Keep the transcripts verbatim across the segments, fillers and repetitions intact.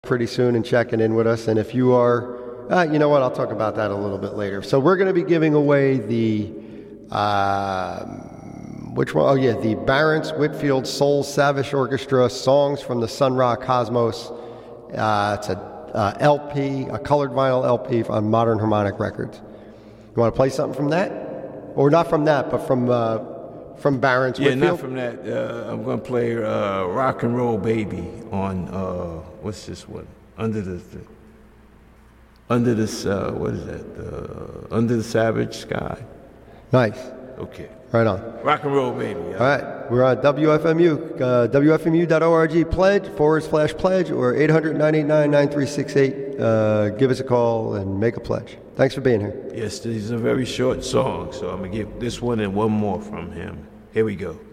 pretty soon and checking in with us. And if you are, uh, you know what, I'll talk about that a little bit later. So we're going to be giving away the, uh, which one? Oh, yeah, the Barents Whitfield Soul Savage Orchestra Songs from the Sun Ra Cosmos. Uh, it's a uh, L P, a colored vinyl L P on Modern Harmonic Records. You want to play something from that? Or not from that, but from uh, from Barents yeah, Whitfield? Yeah, not from that. Uh, I'm going to play uh, Rock and Roll Baby on, uh, what's this one? Under the, the Under this, uh, what is that? Uh, Under the Savage Sky. Nice. Okay. Right on. Rock and Roll Baby. All right. We're on W F M U, uh, W F M U dot org, pledge, forward slash pledge, or eight hundred, nine eight nine, nine three six eight. Uh, give us a call and make a pledge. Thanks for being here. Yes, these are very short songs, so I'm going to give this one and one more from him. Here we go.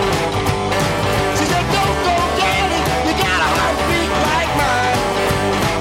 She said, don't go, Daddy, you got a heartbeat like mine.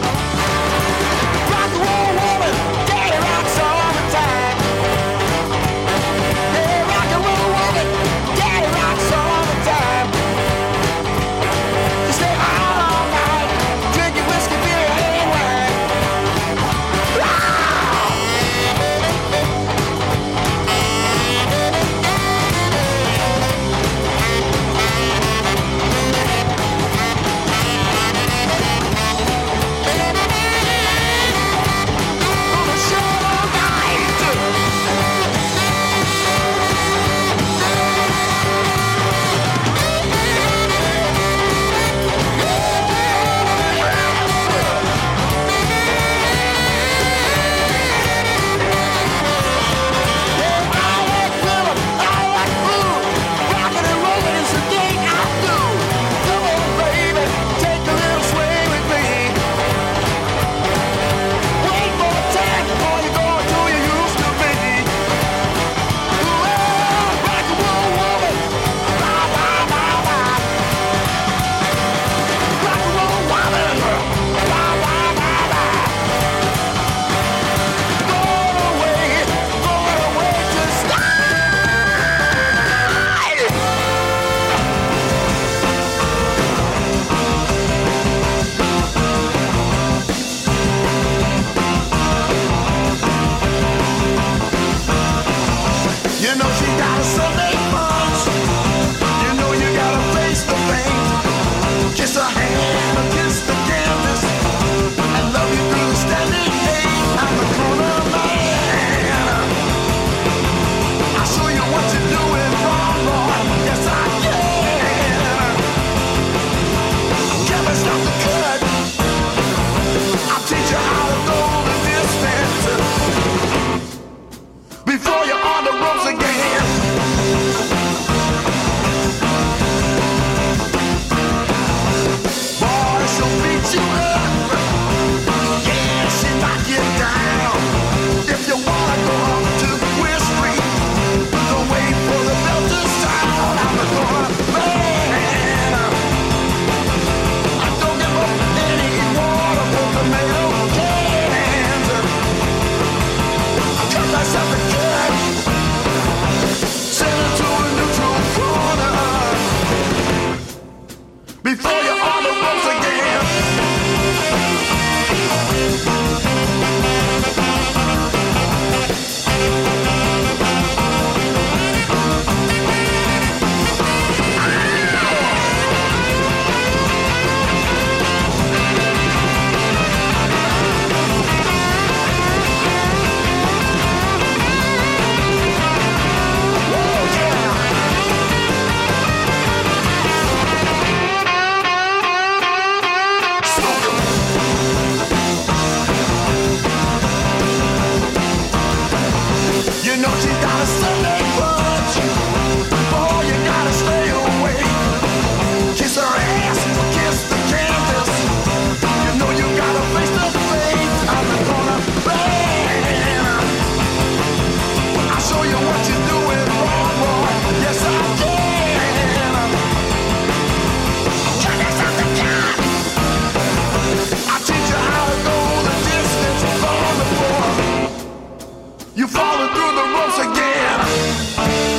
you falling through the ropes again.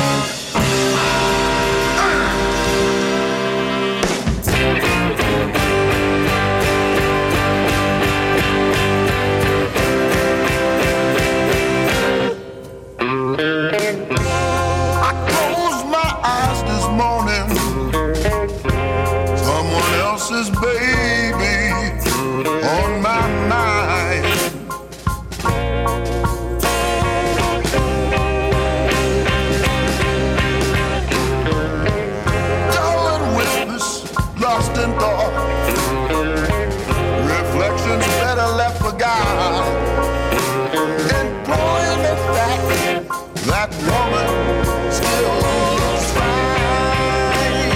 I closed my eyes this morning, someone else's baby on my mind. Darling witness, lost in thought, reflections better left for God. Employing the fact that woman still looks fine.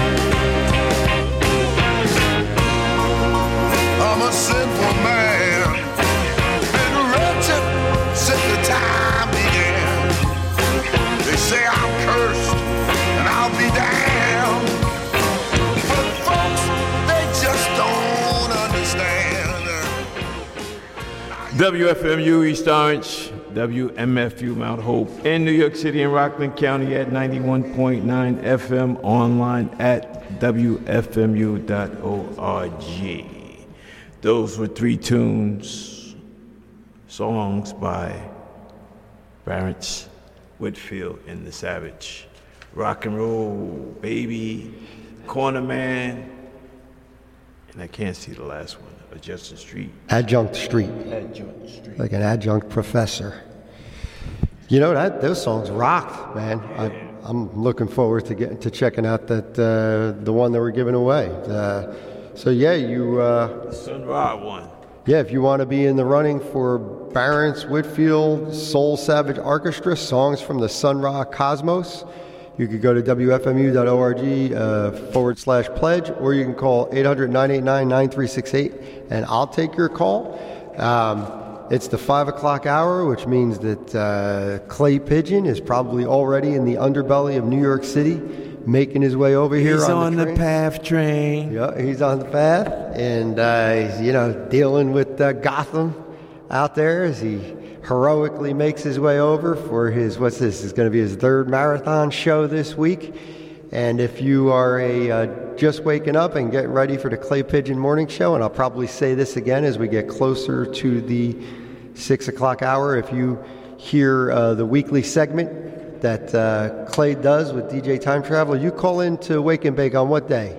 I'm a sinful man, been wretched since the time began. They say I'm cursed and I'll be damned, but folks, they just don't understand. W F M U East Orange, W M F U Mount Hope in New York City and Rockland County at ninety-one point nine F M, online at W F M U dot org. Those were three tunes, songs by Barrence Whitfield and the Savage. Rock and Roll Baby, Corner Man, and I can't see the last one, Adjunct Street. Adjunct Street. Adjunct Street. Like an adjunct professor. You know, that those songs rocked, man. I, I'm looking forward to getting to checking out that uh, the one that we're giving away. Uh, so yeah, you. Uh, The Sun Ra one. yeah, if you want to be in the running for Barrence Whitfield Soul Savage Orchestra songs from the Sun Ra Cosmos, you could go to W F M U dot org uh, forward slash pledge, or you can call eight hundred, nine eight nine, nine three six eight, and I'll take your call. Um, it's the five o'clock hour, which means that uh, Clay Pigeon is probably already in the underbelly of New York City, making his way over here He's on, on the, the train. path train. Yeah, he's on the path, and uh, he's, you know, dealing with uh, Gotham out there as he heroically makes his way over for his, what's this, is going to be his third marathon show this week. And if you are a uh, just waking up and getting ready for the Clay Pigeon Morning Show, and I'll probably say this again as we get closer to the six o'clock hour, if you hear uh, the weekly segment that uh, Clay does with D J Time Traveler, you call in to Wake and Bake on what day?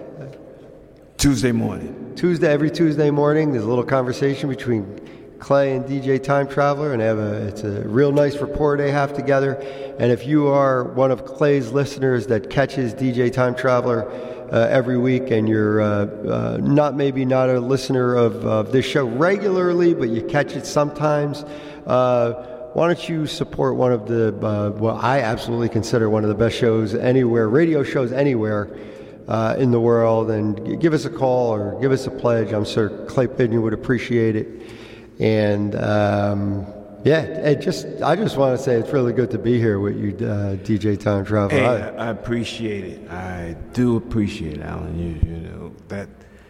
Tuesday morning. Tuesday, every Tuesday morning, there's a little conversation between Clay and D J Time Traveler, and they have a, it's a real nice rapport they have together. And if you are one of Clay's listeners that catches D J Time Traveler uh, every week, and you're uh, uh, not maybe not a listener of, of this show regularly, but you catch it sometimes, uh, why don't you support one of the, uh, well, I absolutely consider one of the best shows anywhere, radio shows anywhere uh, in the world, and give us a call or give us a pledge. I'm sure Clay Pigeon would appreciate it. And um, yeah, it just I just want to say it's really good to be here with you, uh, D J Time Traveler. Hey, I, I, I appreciate it. I do appreciate it, Alan. You, you know that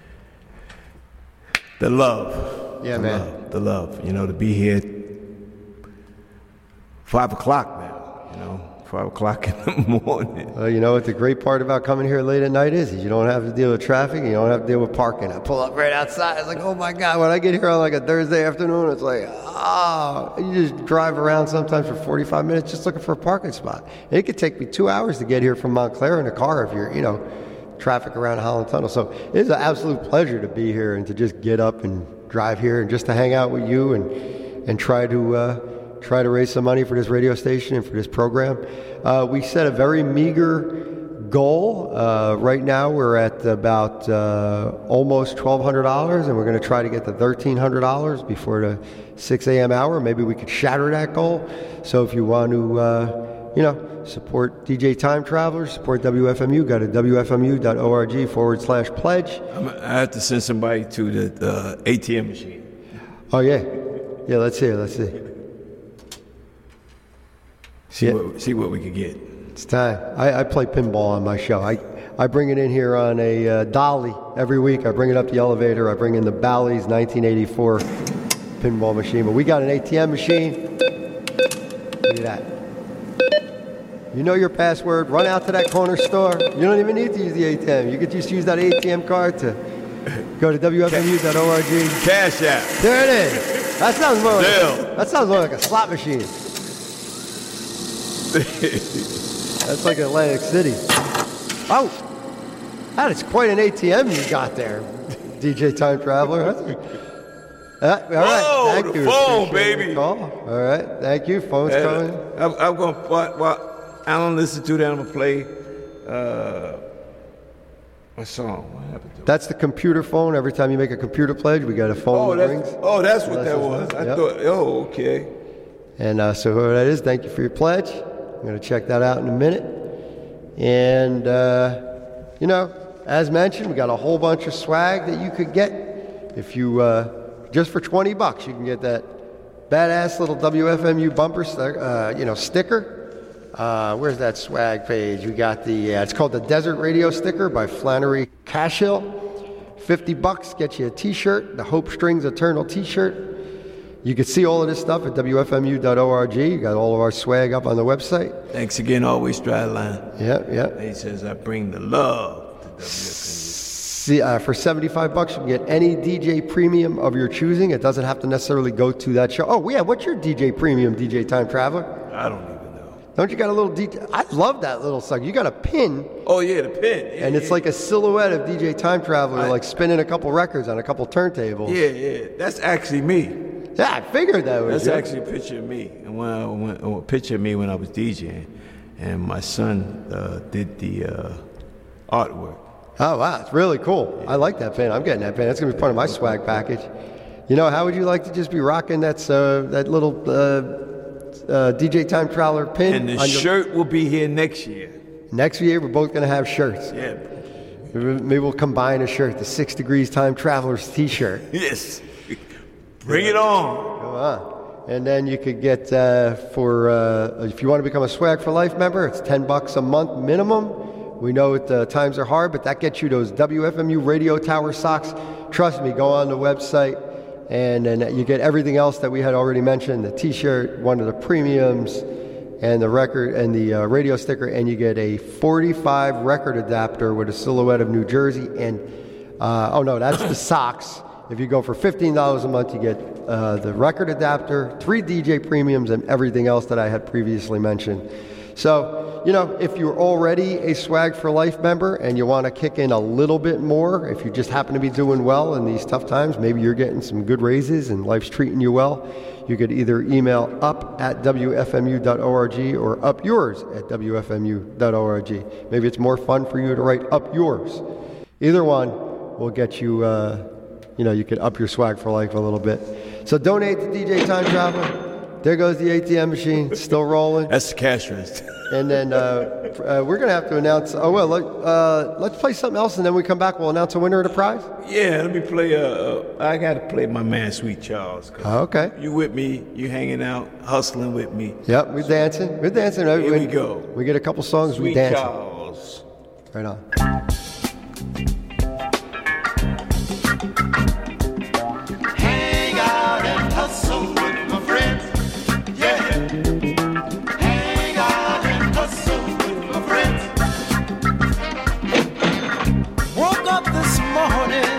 the love. Yeah, the man. Love, the love. You know, to be here five o'clock now. You know, five o'clock in the morning. Well, you know what the great part about coming here late at night is? is you don't have to deal with traffic. You don't have to deal with parking. I pull up right outside. It's like, oh my God, when I get here on like a Thursday afternoon, it's like, ah, oh, you just drive around sometimes for forty-five minutes just looking for a parking spot. And it could take me two hours to get here from Montclair in a car if you're, you know, traffic around Holland Tunnel. So it's an absolute pleasure to be here and to just get up and drive here and just to hang out with you and, and try to, uh, try to raise some money for this radio station and for this program. Uh, we set a very meager goal. Uh, right now we're at about uh, almost twelve hundred dollars, and we're going to try to get to thirteen hundred dollars before the six a.m. hour. Maybe we could shatter that goal. So if you want to, uh, you know, support D J Time Traveler, support W F M U, go to W F M U dot org forward slash pledge. I'm, I have to send somebody to the uh, A T M machine. Oh, yeah. Yeah, let's see. Let's see. See, Yeah. what, see what we could get. It's time. I, I play pinball on my show. I, I bring it in here on a uh, dolly every week. I bring it up the elevator. I bring in the Bally's nineteen eighty-four pinball machine. But we got an A T M machine. Look at that. You know your password. Run out to that corner store. You don't even need to use the A T M. You could just use that A T M card to go to W F M U dot org. Cash App. There it is. That sounds more like a, that sounds more like a slot machine. That's like Atlantic City. Oh, that is quite an A T M you got there, D J Time Traveler. Uh, all right, Whoa, thank the you. phone, Appreciate baby. your call. All right, thank you. Phone's Uh, coming. I'm, I'm going to, while, while Alan listen to that, I'm going to play uh, my song. What happened to it? That's the computer phone. Every time you make a computer pledge, we got a phone Oh, that that's, rings. oh, that's what That's that what was. that- I yep. thought, oh, okay. And uh, so whoever that is, thank you for your pledge. I'm going to check that out in a minute. And, uh, you know, as mentioned, we got a whole bunch of swag that you could get. If you, uh, just for twenty bucks, you can get that badass little W F M U bumper, st- uh, you know, sticker. Uh, where's that swag page? We got the, uh, it's called the Desert Radio sticker by Flannery Cashill. fifty bucks, get you a t-shirt, the Hope Strings Eternal t-shirt. You can see all of this stuff at W F M U dot org. You got all of our swag up on the website. Thanks again, always Stradline. Yep, yep. He says, I bring the love to W F M U. See, uh, for seventy-five bucks, you can get any D J premium of your choosing. It doesn't have to necessarily go to that show. Oh, yeah, what's your D J premium, D J Time Traveler? I don't even know. Don't you got a little D J? I love that little sucker. You got a pin, Oh, yeah, the pin. Yeah, and it's yeah. like a silhouette of D J Time Traveler, I- like spinning a couple records on a couple turntables. Yeah, yeah. That's actually me. Yeah, I figured that was That's you. actually a picture of me. And when I went, a picture of me when I was DJing. And my son uh, did the uh, artwork. Oh, wow, it's really cool. I like that pin. I'm getting that pin. That's going to be part of my swag package. You know, how would you like to just be rocking that, uh, that little uh, uh, D J Time Traveler pin? And the on your- shirt will be here next year. Next year, we're both going to have shirts. Yeah. Maybe we'll combine a shirt, the Six Degrees Time Travelers t-shirt. Yes. Bring it on. Come on. And then you could get, uh, for, uh, if you want to become a Swag for Life member, it's ten bucks a month minimum. We know it, uh, times are hard, but that gets you those W F M U Radio Tower socks. Trust me, go on the website, and then you get everything else that we had already mentioned, the t-shirt, one of the premiums, and the record, and the uh, radio sticker, and you get a forty-five record adapter with a silhouette of New Jersey, and, uh, oh no, that's the socks. If you go for fifteen dollars a month, you get uh, the record adapter, three D J premiums, and everything else that I had previously mentioned. So, you know, if you're already a Swag for Life member and you want to kick in a little bit more, if you just happen to be doing well in these tough times, maybe you're getting some good raises and life's treating you well, you could either email up at W F M U dot org or up yours at W F M U dot org. Maybe it's more fun for you to write up yours. Either one will get you, uh, you know, you could up your Swag for Life a little bit. So donate to D J Time Traveler. There goes the A T M machine, it's still rolling. That's the cash register. And then uh, uh, we're going to have to announce, oh, well, let, uh, let's play something else, and then we come back, we'll announce a winner of the prize. Yeah, let me play. Uh, uh, I got to play my man, Sweet Charles. 'Cause Oh, okay. You with me, you hanging out, hustling with me. Yep, we're dancing. We're dancing. Here we, we go. We get a couple songs, we Sweet dance. Charles. Right on. Hang out and hustle with my friends. Yeah. Hang out and hustle with my friends. Woke up this morning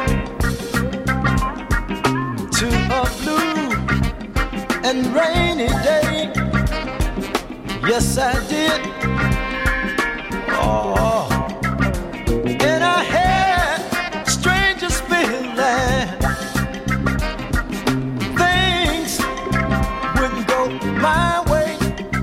to a blue and rainy day. Yes, I did. Oh. And I had strangest feeling. Things wouldn't go my way.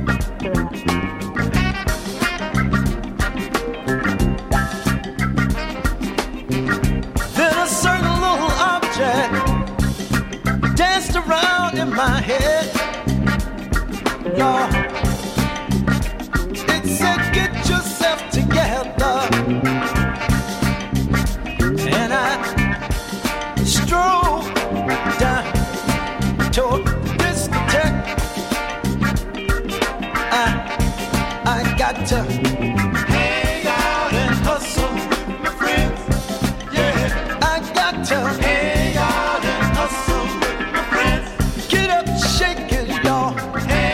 Then a certain little object danced around in my head. Lord, it said, get yourself together. And I strode down toward the discotheque. I, I got to hang out and hustle with my friends. Yeah, I got to hang out and hustle with my friends. Get up, shake it, y'all. Hang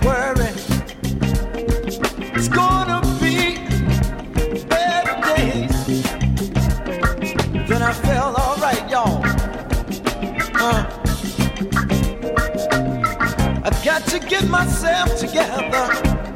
worry. It's gonna be better days. Then I felt alright, y'all. Uh, I got to get myself together.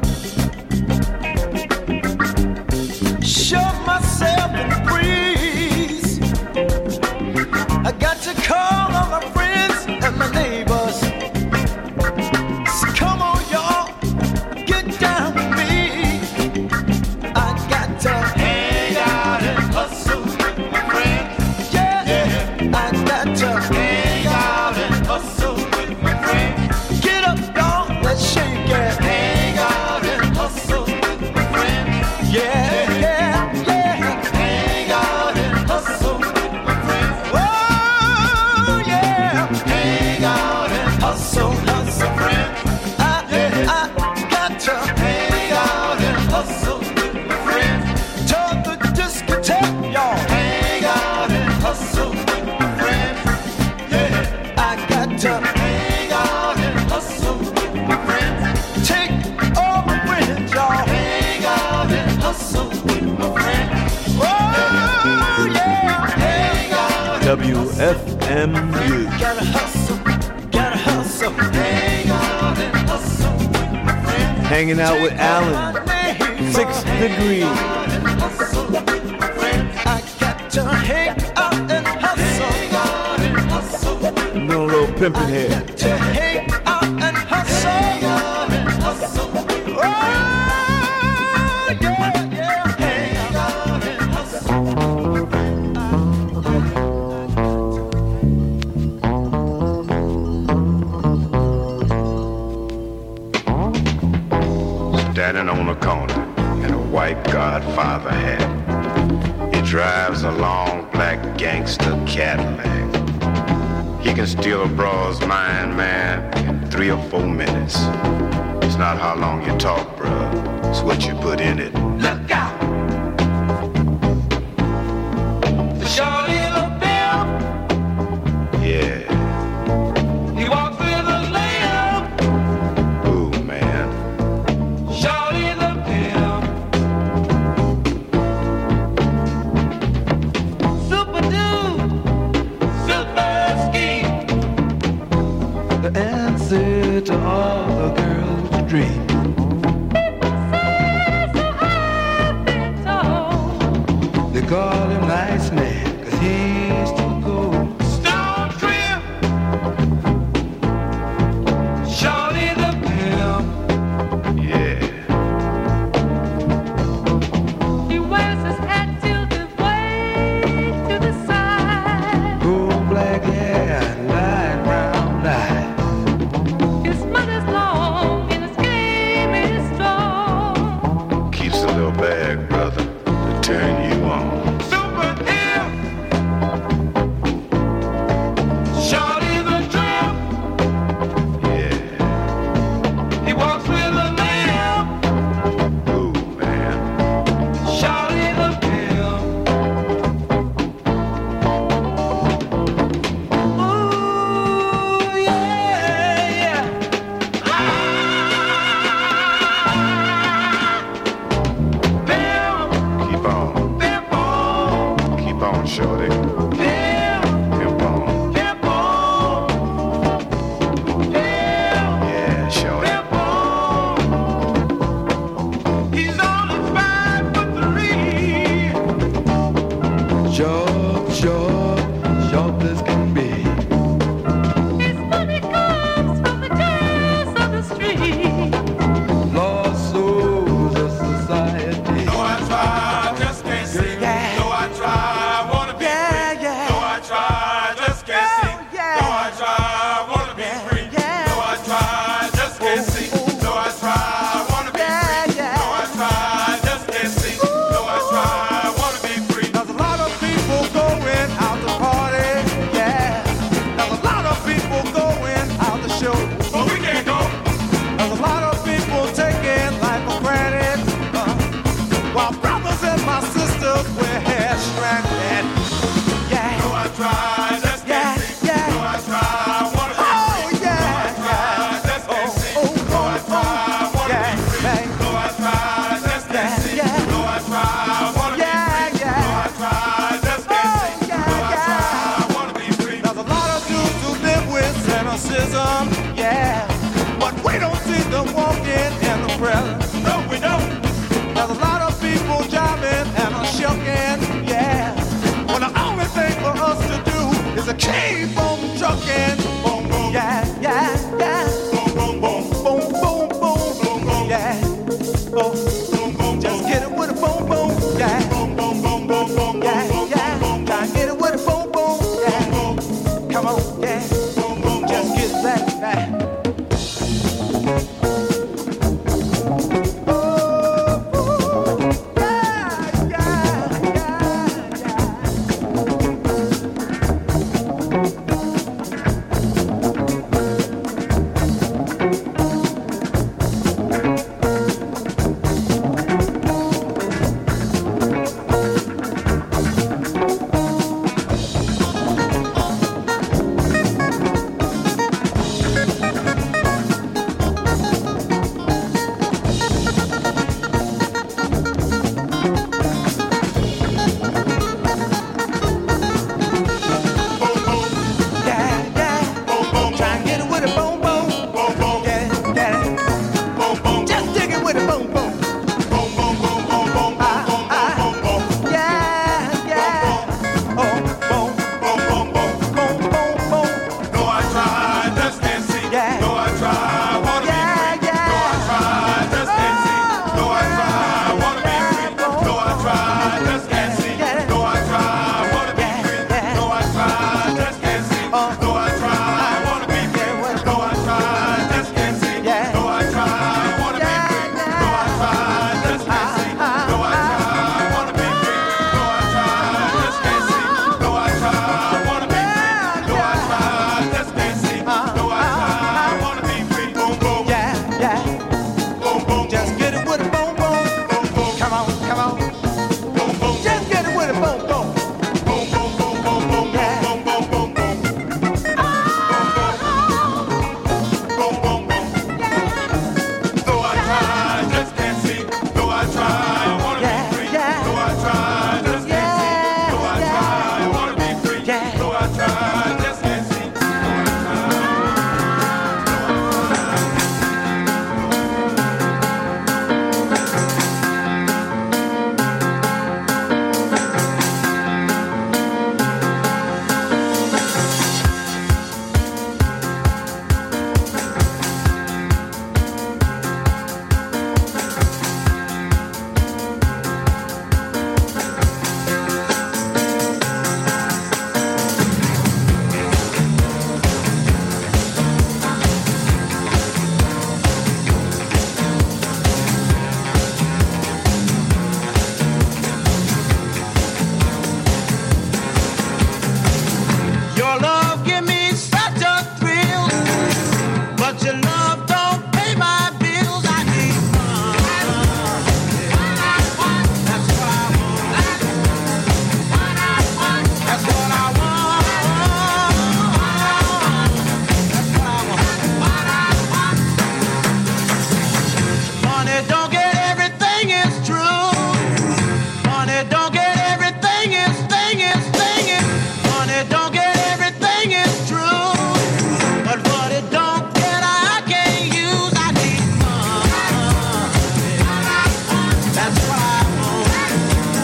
Shove myself in the breeze. I got to call on my friends and my neighbors. So come on, y'all, get down with me. I got to hang out and hustle with my friends. Yeah, yeah. I got to hang out and hustle with my friends. Get up, y'all, let's shake it. Hang out and hustle with my friends. Yeah, yeah, yeah. Hang out and hustle with my friends. Oh, yeah. Hang out and hustle, hustle, friends. I, yeah. I got to hang out and hustle with my friends. To the discotheque, y'all. Hang out and hustle with my friends. Yeah, I got to hang out and hustle with my friends. Take all my friends, y'all. Hang out and hustle with my friends. Oh, yeah. Hang out. W F M U. Gotta hustle, gotta hustle. Hang out and hustle with my friends. Hanging out with Alan. Sixth degree. Hustle with my friends. I got to hang out and hustle. Hang out and hustle with my Doing a little pimping here. got to hang out and hustle. Hang out and hustle. Oh, yeah, yeah. Hang out and hustle. Standing on a corner in a white Godfather hat. He drives a long black gangster Cadillac. He can steal a broad's mind, man, in three or four minutes. It's not how long you talk, bruh. It's what you put in it. Look out! The shorty LaBelle, Yeah. he walks with a lamb. Ooh, man. Shorty LaBelle, super dude, super scheme. The answer to all the girls' dreams. They call him Nice Man, cause he's too cold. Stone Trip, Shorty the Pimp. Yeah. He wears his hat tilted way to the side. Gold black hair and light brown eyes. His mother's long and his game is strong. Keeps a little bag, brother, to turn you on. Super hip, Shorty the Tramp. Yeah. He walks with a lamp. Ooh, man. Shorty the Pimp. Ooh, yeah, yeah. Pimp, Keep on. pimp on, Keep on, shorty. pimp, Pimp on. pimp on, pimp, Yeah, shorty. pimp on. He's only five foot three. Short, short, short as can be. His money comes from the girls of the street. Lost souls of society. Though I try, I just can't see. Yeah. Though I try, I wanna be Yeah, free. yeah. Though I try, I just can't see. Oh, yeah. Though I try, I wanna be Yeah, free. yeah. Though I try, I just can't see. Though I try, I wanna be Yeah, free. yeah. Though I try, I just can't see. Though I try, I wanna be free. There's a lot of people going out to party. Yeah. There's a lot of people going out to show. But we can't go. There's a lot of people taking life for granted. Uh, while brothers and my sisters wear hair stranded. Yeah. Though I try, I just Yeah, can't see. yeah. Though I try, I wanna be Oh, free. yeah, Though I try, I just can't see. Oh, oh, Though I oh, try, see them walking in the presence. No, we don't. There's a lot of people driving and a shucking, yeah. Well, the only thing for us to do is to keep on trucking. Boom, boom. Yeah, yeah, yeah. Boom, boom, boom. Boom, boom, boom. Boom, boom. Yeah. Oh, Boom, boom, just boom. get it with a boom, boom. Yeah, Boom, boom, boom, boom, boom, yeah, boom, yeah. boom, Try and get it with a boom, boom. Yeah. boom, Come on, yeah. boom, boom, Just boom. get it back, back. Yeah, yeah. Boom, boom, Try and get it with a boom, boom. boom, boom. Yeah, yeah. Boom, boom, Just dig it with a boom, boom. boom, boom, boom, boom, boom, Ah, boom, ah. boom, boom, boom. Yeah, yeah. Oh, boom, Boom, boom, boom. boom, boom, boom. No, I tried, just can't see. Yeah. No, I tried, wanna be Yeah, free. yeah. No, I tried, just can't see. No, I tried, wanna be free. No, I tried, just can't see. No, I tried, wanna be free. No, I tried, just can't see. No, I tried, wanna be free. No, I tried, just can't see. No, I tried, wanna be free. No, I tried, just can't see. No, I tried, wanna be free. No, I tried, just can't see. No, I tried, wanna be free. No, I tried, just can't see. No, I tried, wanna be free. Boom, boom, Yeah, yeah. boom, boom, Just get it with a boom, boom. boom, boom, Come on, come on. boom, boom. Just get it with a boom, boom. Boom, boom, boom, boom, boom, Yeah. boom, boom, boom, boom. Boom, boom, boom. Though I try, just can't see. Though I try, I wanna be Yeah, free. yeah. Though I try, just can't see. Though I try, I wanna be free. Yeah. Though I try, just can't see. Your love give me such a thrill, but your love don't pay my bills. I need fun. That's what I want. That's what I want. That's what I want. Money don't get everything, it's true. Money don't get everything, it's thing, it's thing, it's money don't get everything, it's true. But what it don't get, I can't use. I need money. That's what I want.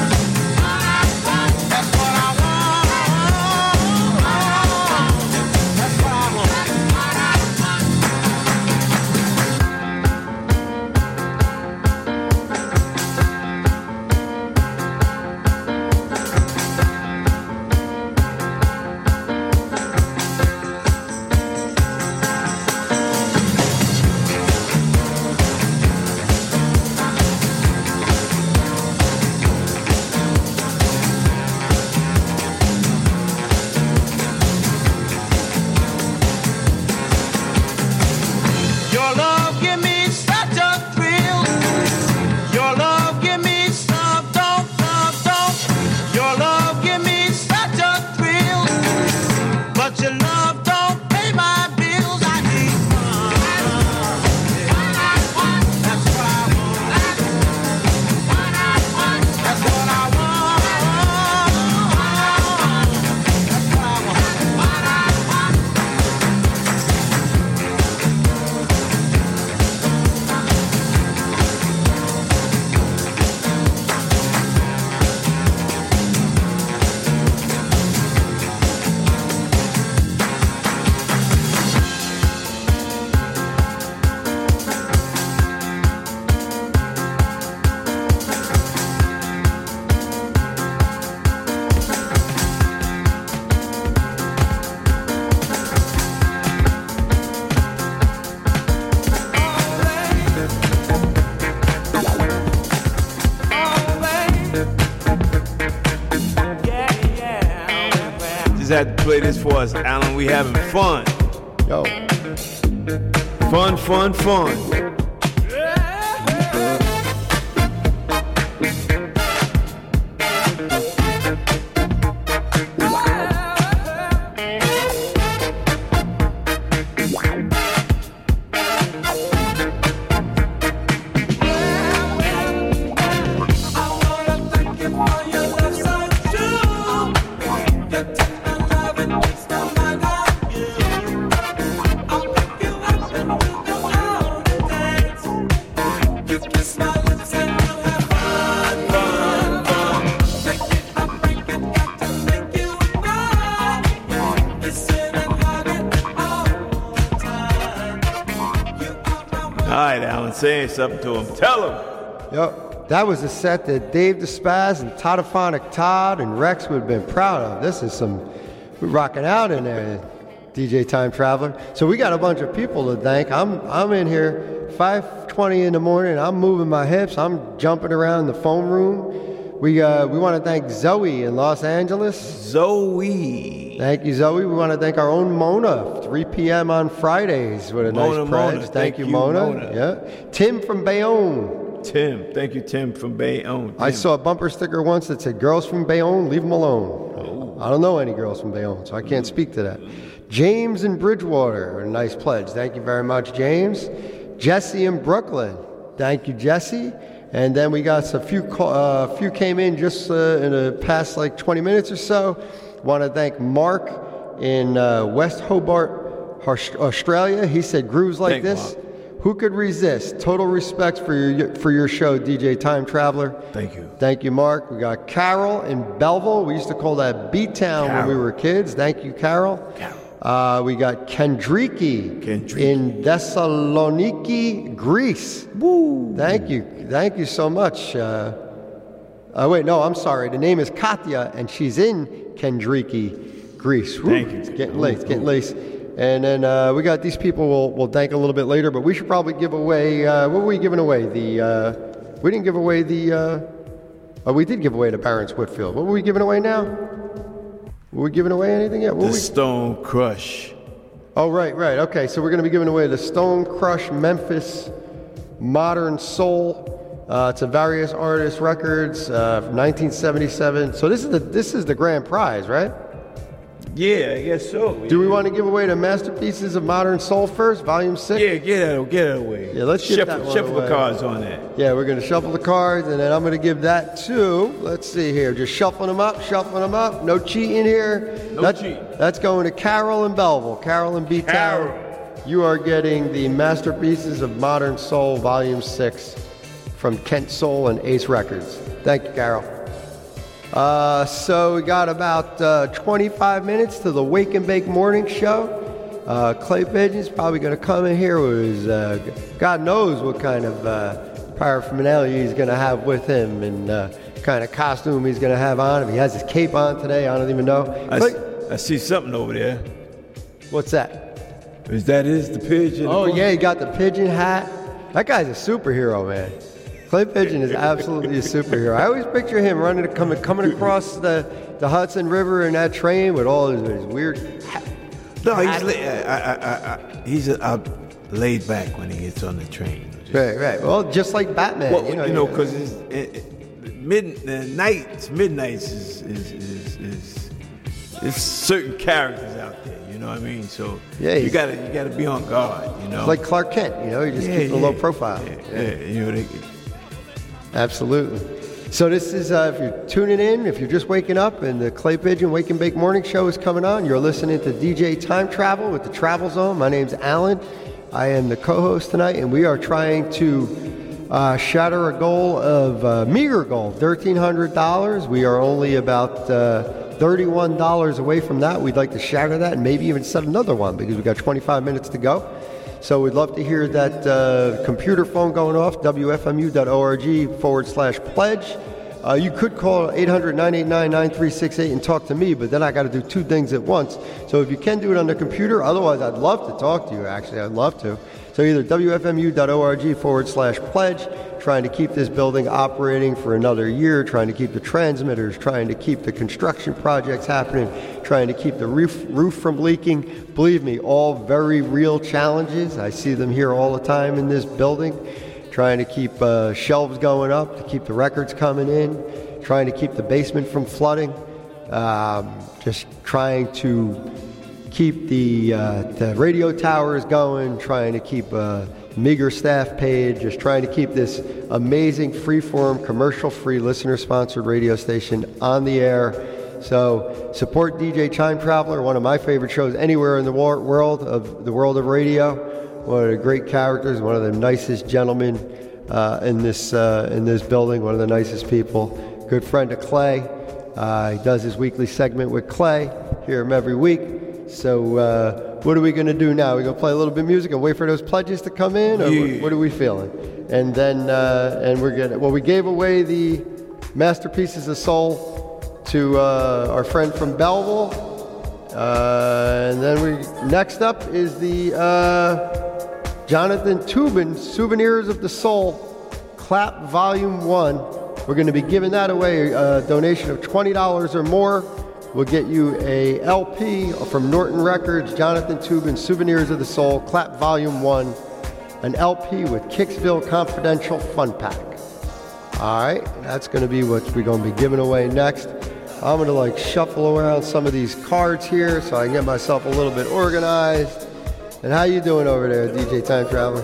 That's what I want. That's what I want. just had to play this for us, Alan. We having fun. Yo. Fun, fun, fun. Saying something to him. Tell him. Yo, that was a set that Dave DeSpaz and Todophonic Todd and Rex would have been proud of. This is some, we're rocking out in there, D J Time Traveler. So we got a bunch of people to thank. I'm I'm in here five twenty in the morning. I'm moving my hips. I'm jumping around the phone room. We uh, we want to thank Zoe in Los Angeles. Zoe. Thank you, Zoe. We want to thank our own Mona, three p.m. on Fridays. What a Mona, nice pledge. Mona. Thank, Thank you, you, Mona. Mona. Yeah. Tim from Bayonne. Tim. Thank you, Tim from Bayonne. Tim. I saw a bumper sticker once that said, "Girls from Bayonne, leave them alone." Oh. I don't know any girls from Bayonne, so I can't speak to that. James in Bridgewater, a nice pledge. Thank you very much, James. Jesse in Brooklyn. Thank you, Jesse. And then we got a few, uh, few came in just uh, in the past like twenty minutes or so. Want to thank Mark in uh, West Hobart, Australia. He said, "Grooves like Thank this, Mark. Who could resist? Total respect for your for your show, D J Time Traveler." Thank you. Thank you, Mark. We got Carol in Belleville. We used to call that B-Town when we were kids. Thank you, Carol. Carol. Uh, we got Kendriki, Kendriki. in Thessaloniki, Greece. Woo. Thank you. Thank you so much. Uh, uh, wait, no, I'm sorry. The name is Katya, and she's in Kendriki, Greece. Woo. Thank you. It's getting late. It's getting late. And then uh, we got these people we'll, we'll thank a little bit later, but we should probably give away, uh, what were we giving away? The uh, We didn't give away the, uh, oh, we did give away the Barron's Whitfield. What were we giving away now? Were we giving away anything yet? What The were we? Stone Crush. Oh, right, right. Okay, so we're going to be giving away the Stone Crush Memphis Modern Soul. Uh, it's a various artist records, uh, from nineteen seventy-seven. So this is the this is the grand prize, right? Yeah, I guess so. Do we want to give away the Masterpieces of Modern Soul first, Volume six? Yeah, get it, get it away. Yeah, let's get shuffle, that one shuffle away. the cards on that. Yeah, we're going to shuffle the cards, and then I'm going to give that to, let's see here, just shuffling them up, shuffling them up. No cheating here. No That's- cheating. That's going to Carol in Belleville. Carol in B-Town. Carol. You are getting the Masterpieces of Modern Soul, Volume six from Kent Soul and Ace Records. Thank you, Carol. Uh, so we got about uh, twenty-five minutes to the Wake and Bake Morning Show. Uh, Clay Pigeon's probably going to come in here with his, uh, God knows what kind of uh, paraphernalia he's going to have with him and uh, kind of costume he's going to have on. If he has his cape on today, I don't even know. I, Clay, s- I see something over there. what's that? Is that is the pigeon? Oh, yeah, he got the pigeon hat. That guy's a superhero, man. Clay Pigeon is absolutely a superhero. I always picture him running, coming, coming across the, the Hudson River in that train with all his, his weird hat. No, he's la- I, I, I, I, he's uh, laid back when he gets on the train. Just- Right, right. Well, just like Batman. Well, you know, you know, because it's it, it, mid uh, nights, midnights is is is is there's certain characters out there. You know what I mean? So Yeah, you he's- gotta you gotta be on guard. You know, like Clark Kent, you know, you just Yeah, keep a yeah, low profile. Yeah, yeah, you know, they, Absolutely. So this is, uh, if you're tuning in, if you're just waking up and the Clay Pigeon Wake and Bake Morning Show is coming on, you're listening to D J Time Travel with the Travel Zone. My name's Alan. I am the co-host tonight, and we are trying to uh, shatter a goal of, uh, meager goal, thirteen hundred dollars. We are only about uh, thirty-one dollars away from that. We'd like to shatter that and maybe even set another one because we've got twenty-five minutes to go. So we'd love to hear that uh, computer phone going off, W F M U dot org forward slash pledge. Uh, you could call eight hundred, nine eight nine, nine three six eight and talk to me, but then I got to do two things at once. So if you can do it on the computer, otherwise I'd love to talk to you, actually. I'd love to. So either W F M U dot org forward slash pledge, trying to keep this building operating for another year, trying to keep the transmitters, trying to keep the construction projects happening, trying to keep the roof, roof from leaking. Believe me, all very real challenges. I see them here all the time in this building. Trying to keep uh, shelves going up, to keep the records coming in, trying to keep the basement from flooding, um, just trying to keep the, uh, the radio towers going, trying to keep a meager staff paid, just trying to keep this amazing free-form, commercial-free, listener-sponsored radio station on the air. So support D J Time Traveler, one of my favorite shows anywhere in the wor- world of the world of radio. One of the great characters, one of the nicest gentlemen uh, in this uh, in this building, one of the nicest people. Good friend of Clay. Uh, he does his weekly segment with Clay. Hear him every week. So uh, what are we going to do now? We're going to play a little bit of music and wait for those pledges to come in? Or Yeah. what, what are we feeling? And then, uh, and we're going to, well, we gave away the Masterpieces of Soul to uh, our friend from Belleville. Uh, and then we, next up is the uh, Jonathan Tubin, Souvenirs of the Soul, Clap Volume one. We're going to be giving that away, a donation of twenty dollars or more. We'll get you a L P from Norton Records, Jonathan Tubin, Souvenirs of the Soul, Clap Volume one, an L P with Kicksville Confidential Fun Pack. All right, that's going to be what we're going to be giving away next. I'm going to like shuffle around some of these cards here so I can get myself a little bit organized. And how you doing over there, D J Time Traveler?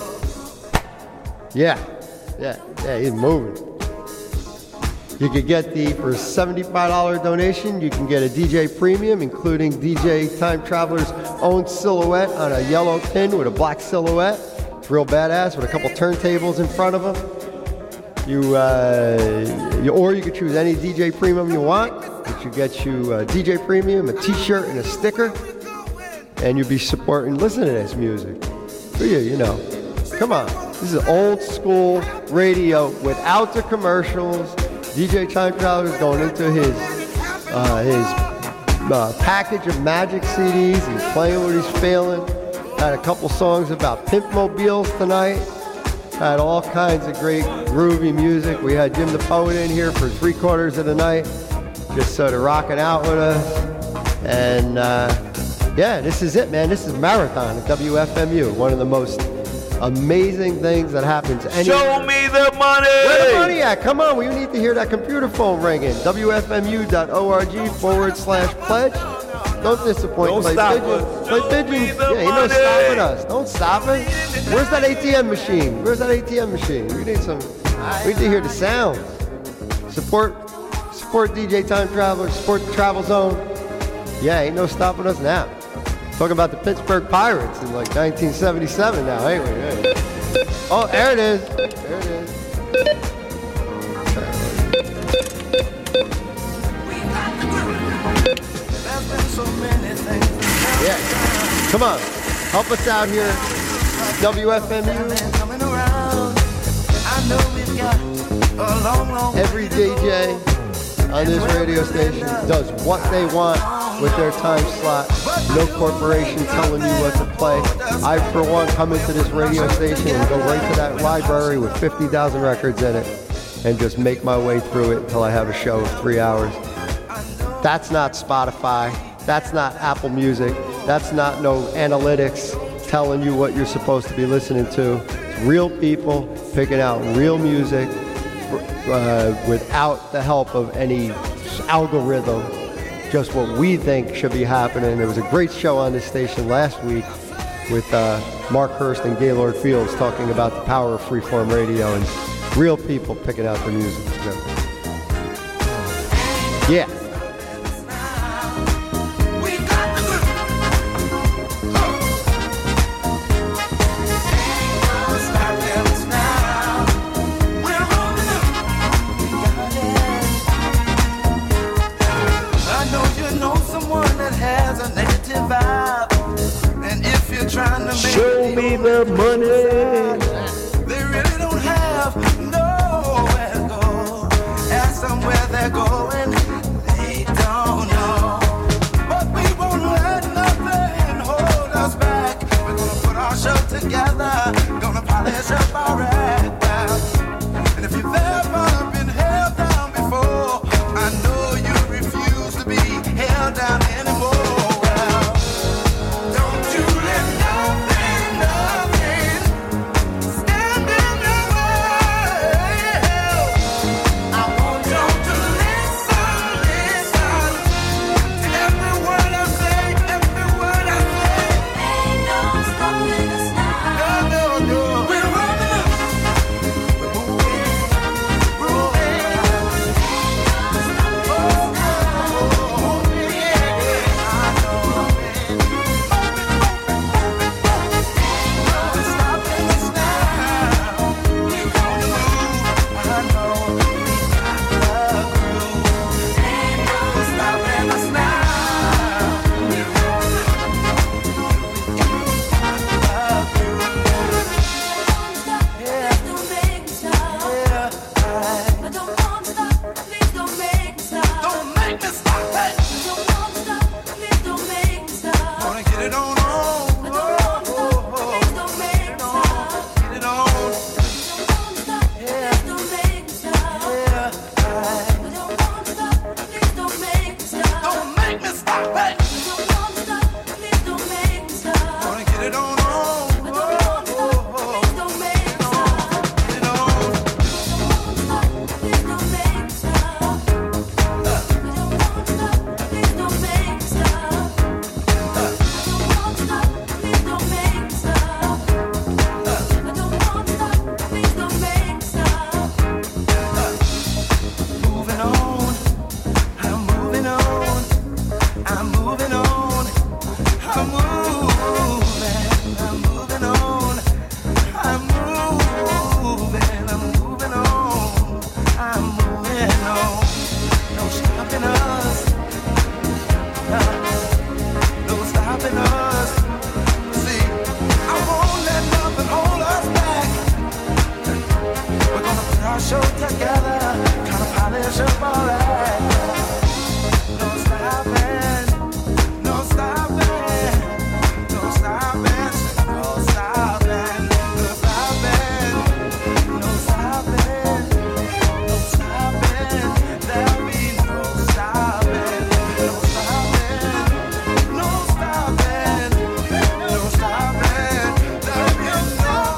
Yeah, yeah, yeah, he's moving. You could get the, for a seventy-five dollars donation, you can get a D J Premium, including D J Time Traveler's own silhouette on a yellow pin with a black silhouette. It's real badass with a couple turntables in front of him. You, uh, you, or you could choose any D J Premium you want, which will get you a D J Premium, a t-shirt, and a sticker. And you'll be supporting, listen to this music. For you, you know. Come on. This is old school radio without the commercials. D J Time Traveler is going into his uh, his uh, package of Magic C Ds. He's playing what he's feeling. Had a couple songs about pimp mobiles tonight. Had all kinds of great groovy music. We had Jim the Poet in here for three quarters of the night, just sort of rocking out with us. And uh, yeah, this is it, man. This is Marathon at W F M U. One of the most amazing things that happens anywhere. Show me the money! Where the money at? Come on, we need to hear that computer phone ringing. W F M U dot org forward slash pledge. Don't disappoint. Don't Play stop pigeon. us. Play Show pigeon. me Yeah, the ain't no money. stopping us. Don't stop us. Where's that A T M machine? Where's that A T M machine? We need some. We need to hear the sound. Support, support D J Time Traveler. Support the Travel Zone. Yeah, ain't no stopping us now. Talking about the Pittsburgh Pirates in like nineteen seventy-seven now, ain't we? Hey. Oh, there it is. There it is. Yeah. Come on. Help us out here. W F M U. Every D J on this radio station does what they want with their time slot. No corporation telling you what to play. I, for one, come into this radio station and go right to that library with fifty thousand records in it and just make my way through it until I have a show of three hours. That's not Spotify. That's not Apple Music. That's not no analytics telling you what you're supposed to be listening to. It's real people picking out real music uh, without the help of any algorithm. Just what we think should be happening. There was a great show on this station last week with uh, Mark Hurst and Gaylord Fields talking about the power of freeform radio and real people picking out the music. So, yeah. Show me the money. They really don't have nowhere to go. Ask them where they're going. They our show together, kind of polish up all right. No stopping, no stopping, no stopping, no stopping, no stopping, no stopping, no stopping. There'll be no stopping, no stopping, no stopping, no stopping. There'll be no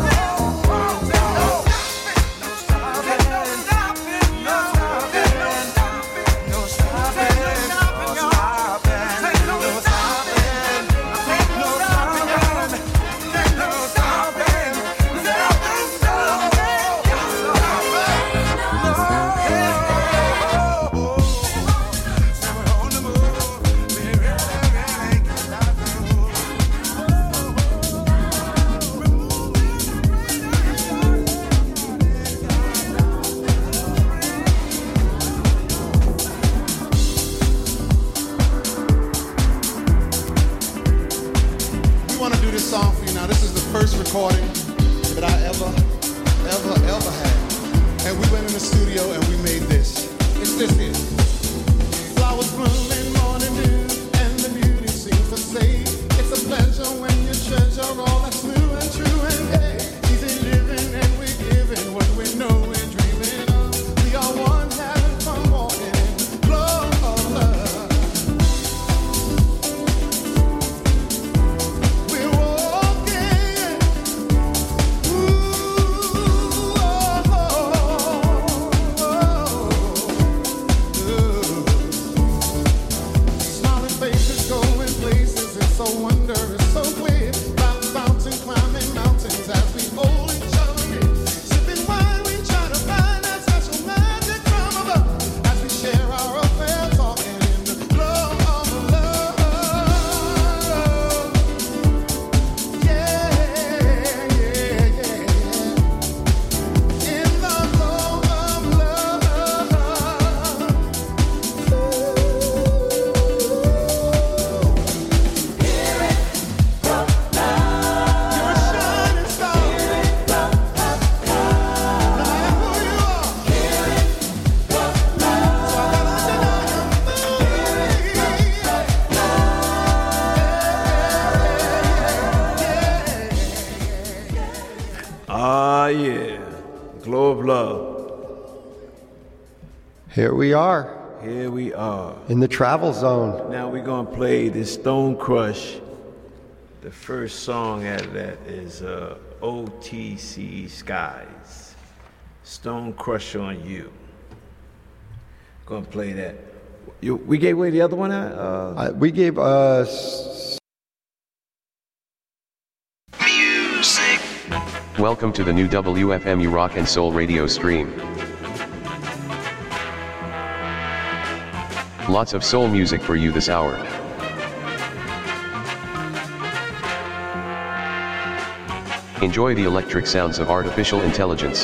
recording that I ever, ever, ever had. And we went in the studio and we made this. It's this here. Flowers bloom in morning dew, and the beauty seems to say, it's a pleasure when you treasure all that's new and true. And hey, easy living and we're giving what we know we're dreaming of. We are one having fun walking in the glow of love. We're walking, ooh, oh, oh, oh, oh. Smiling faces going places, it's so wondrous, so clear. Bounce, bouncing, climbing mountains as we hold each other near. Sipping wine, we try to find that special magic from above as we share our affairs, talking in the glow of love. Yeah, yeah, yeah. In the glow of love. You're a shining star. No matter who you are. So I gotta Ah, yeah. Glow of love. Here we are Here we are. in the travel zone. Now we're going to play this Stone Crush. The first song out of that is uh, O T C Skies. Stone Crush on You. Going to play that. You, we gave away the other one? Uh, Uh, we gave us. Welcome to the new W F M U Rock and Soul radio stream. Lots of soul music for you this hour. Enjoy the electric sounds of artificial intelligence.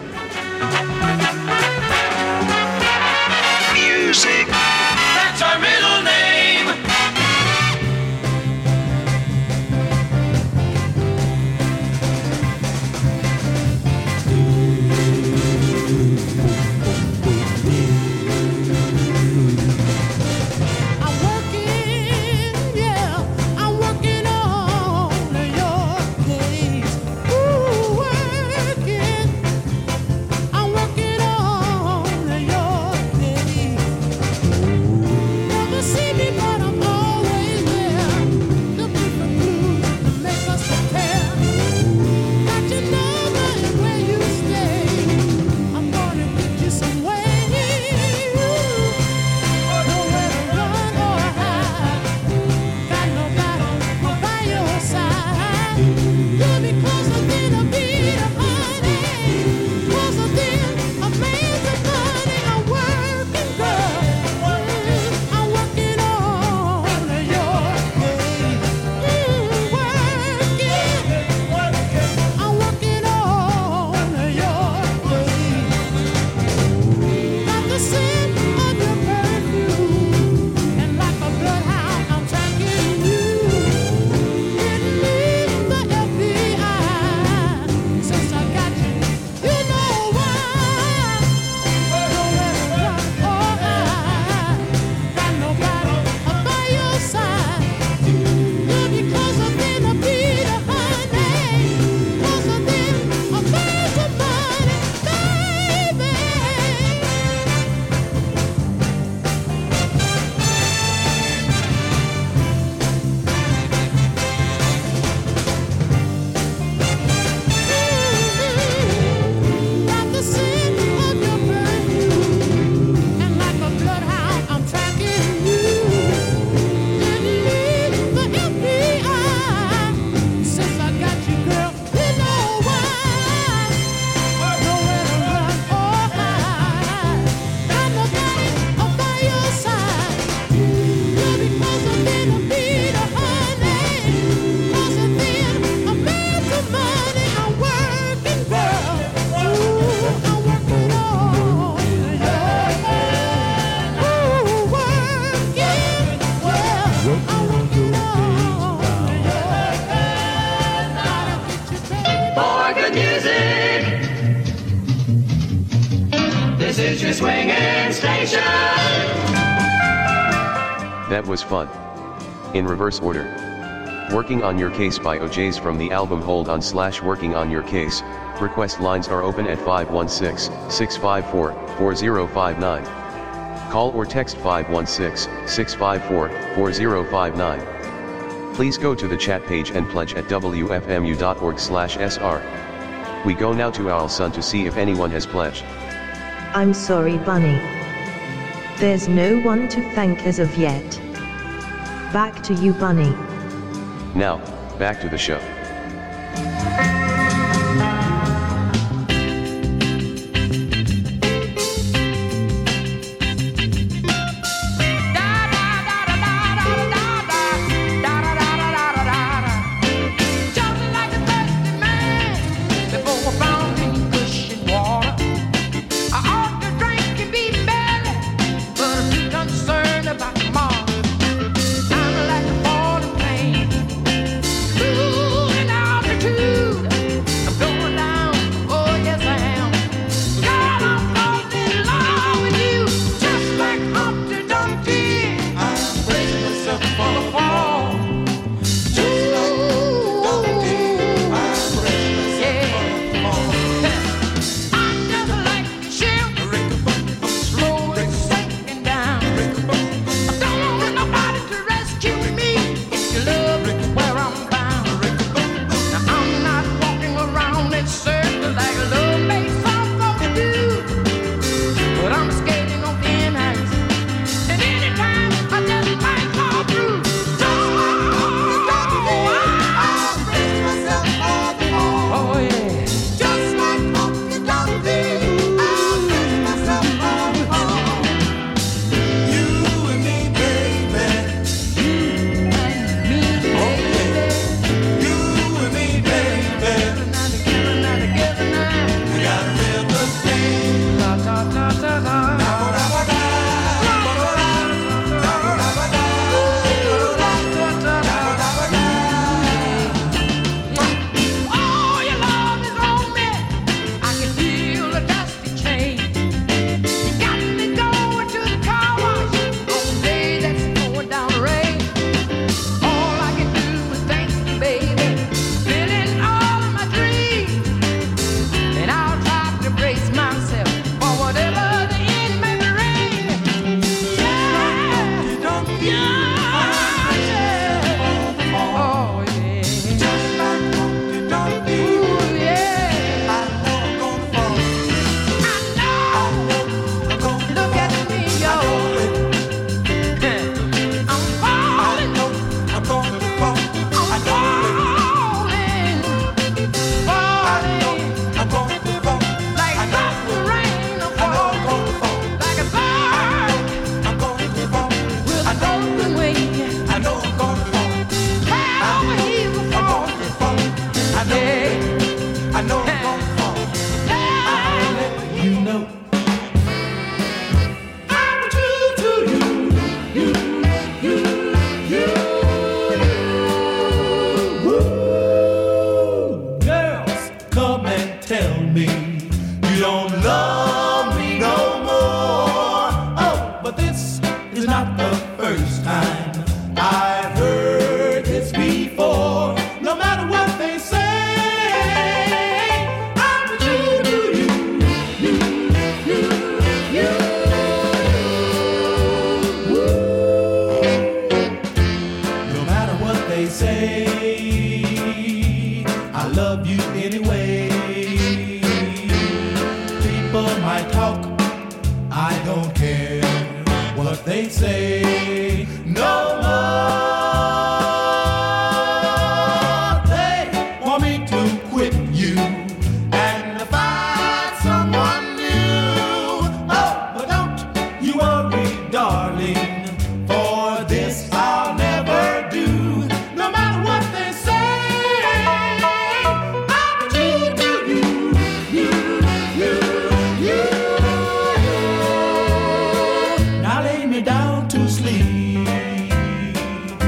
music. That's our middle name. I'm working, yeah, I'm working on your case. Ooh, working, I'm working on your case. Dixie Swinging Station. That was fun. In reverse order. Working on Your Case by O Js from the album Hold On slash Working On Your Case. Request lines are open at five one six, six five four, four zero five nine. Call or text five one six, six five four, four zero five nine. Please go to the chat page and pledge at w f m u dot org slash s r. We go now to Owl Sun to see if anyone has pledged. I'm sorry, Bunny. There's no one to thank as of yet. Back to you, Bunny. Now, back to the show. Now lay me down to sleep.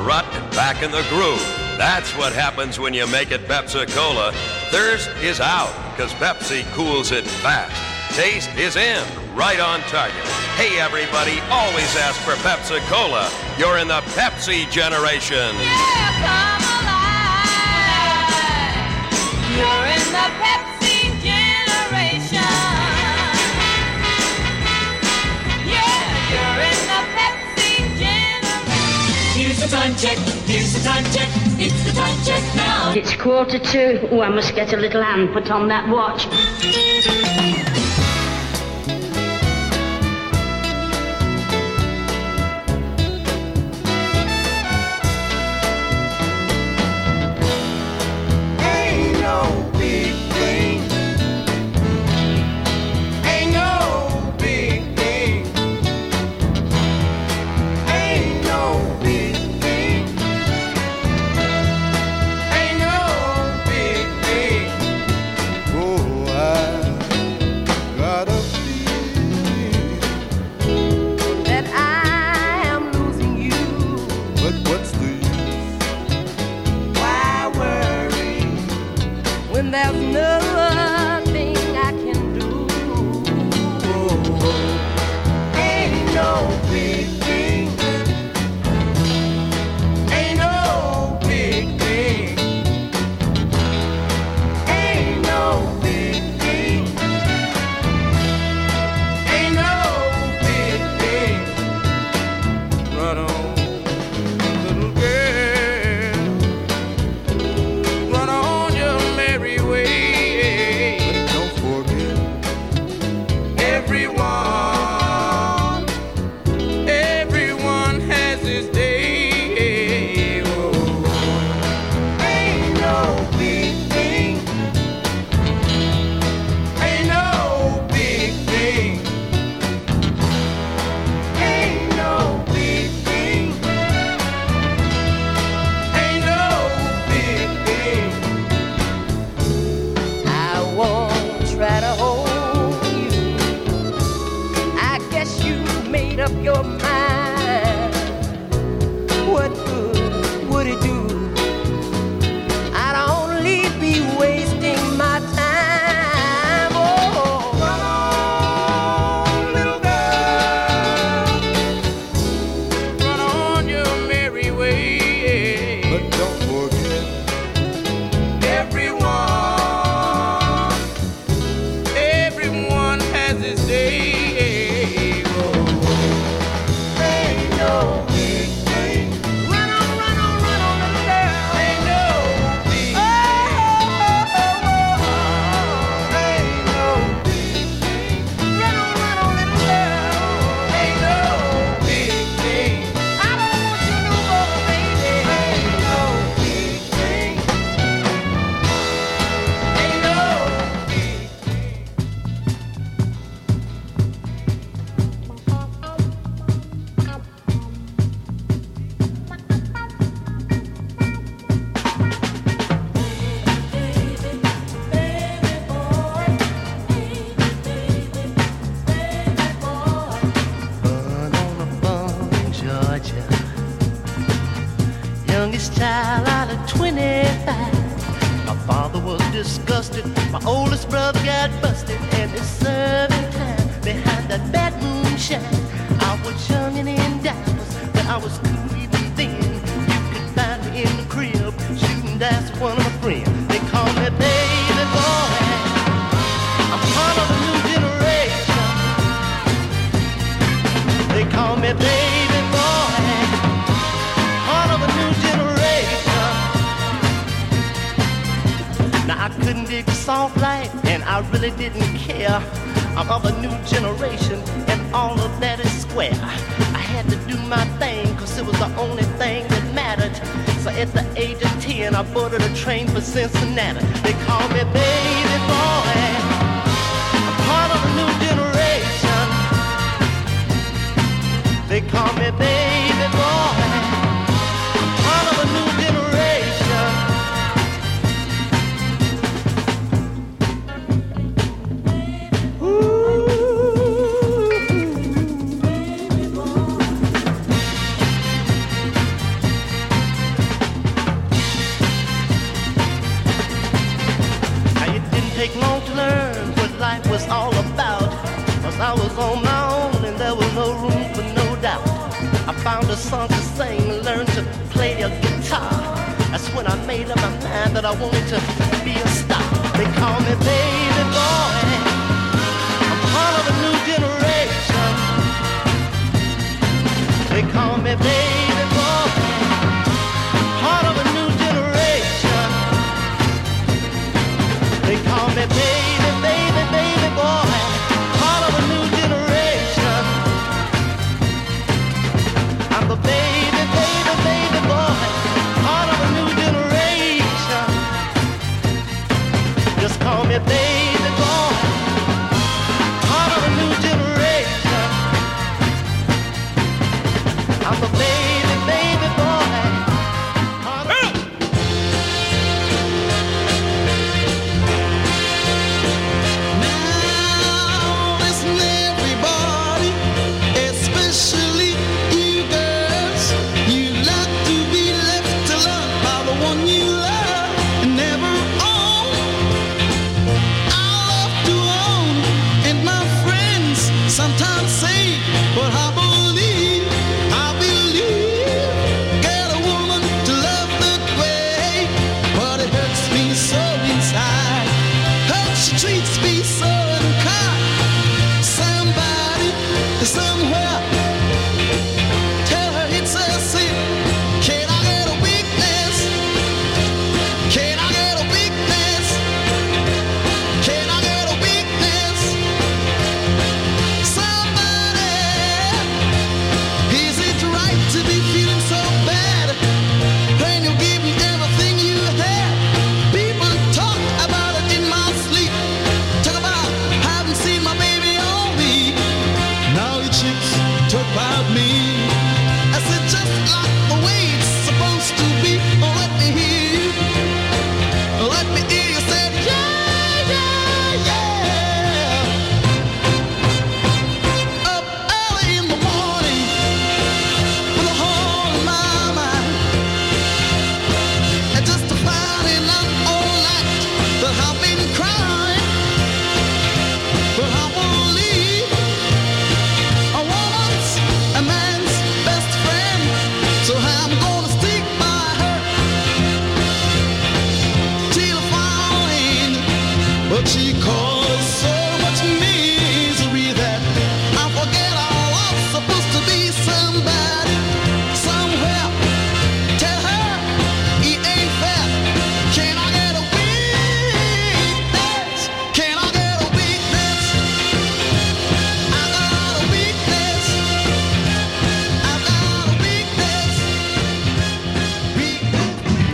rut and back in the groove. That's what happens when you make it Pepsi-Cola. Thirst is out, because Pepsi cools it fast. Taste is in, right on target. Hey, everybody, always ask for Pepsi-Cola. You're in the Pepsi generation. Yeah, come alive. You're in the Pepsi generation. Yeah, you're in the Pepsi generation. Here's the time check, here's the time check, it's the time check now. It's quarter two. Oh, I must get a little hand put on that watch. Ain't no big thing. Ain't no big thing. Ain't no big thing. Ain't no big thing. Oh, I got a feeling that I am losing you. But what's the use? Why worry when there's nothing I can do? Ain't no big thing. Ain't no big thing. Ain't no big thing. Ain't no big thing. Run on, little girl. Run on your merry way. But don't forget everyone. Everyone has his day. Oh. Ain't no big thing. Ain't no big thing. Ain't no big thing. Ain't no big thing. I won't try to hold you. I guess you made up your mind. What good would it do? I'd only be wasting my time. Oh, Run on, little girl. Run on your merry way. But don't forget everyone. Everyone has his day. Oh. Ain't no big thing. Run on, run on, run on, little girl. Ain't no big thing. Ain't no big thing. Run on, run on, little girl. Ain't no big thing. I don't want you no more, baby. Ain't no big thing. Ain't no big Born on a farm in Georgia, youngest child out of twenty-five. My father was disgusted, my oldest brother got busted, and it's serving time behind that bad moonshine. I was young and in Dallas, but I was cool even then. You could find me in the crib, shooting dice with one of my friends. They call me baby boy. I'm part of a new generation. They call me baby boy, part of a new generation. Now I couldn't dig the soft life, and I really didn't care. I'm of a new generation, and all of that is square. I had to do my thing, cause it was the only thing that mattered. So at the age of ten, I boarded a train for Cincinnati. They call me baby boy, I'm part of a new generation. They call me baby boy, I'm part of a new generation. Ooh. take long to learn what life was all about. Cause I was on my own and there was no room for no doubt. I found a song to sing, learned to play a guitar. That's when I made up my mind that I wanted to be a star. They call me baby boy. I'm part of a new generation. They call me baby boy. Part of a new generation. They call me baby, baby, baby boy. Part of a new generation. I'm the baby, baby, baby boy. Part of a new generation. Just call me baby boy. Part of a new generation. I'm the baby, baby boy. Part of Now listen everybody, especially you girls. You like to be left alone by the one you love and never own. I love to own, and my friends sometimes say, but I believe, I believe, get a woman to love that way. But it hurts me so inside. How she treats me so unkind. Somebody, somewhere, tell her it's a sin. Can I get a weakness? Can I get a weakness? Can I get a weakness? Somebody, is it right to be feeling so bad when you give me everything you have? People talk about it in my sleep. Talk about haven't seen my baby all week. Now your chicks talk about me. I said just like the way it's supposed to be. Oh, let me hear you. Oh, let me hear you say yeah, yeah, yeah. Up early in the morning with a hole in my mind. And just to find out all night that I've been crying. But I won't leave. A woman's a man's best friend, so I'm gonna stick by her till I find. But she caused so much misery that I forget all I'm supposed to be. Somebody, somewhere, tell her it ain't fair. Can I get a weakness? Can I get a weakness? I got a weakness. I got a weakness. Weakness.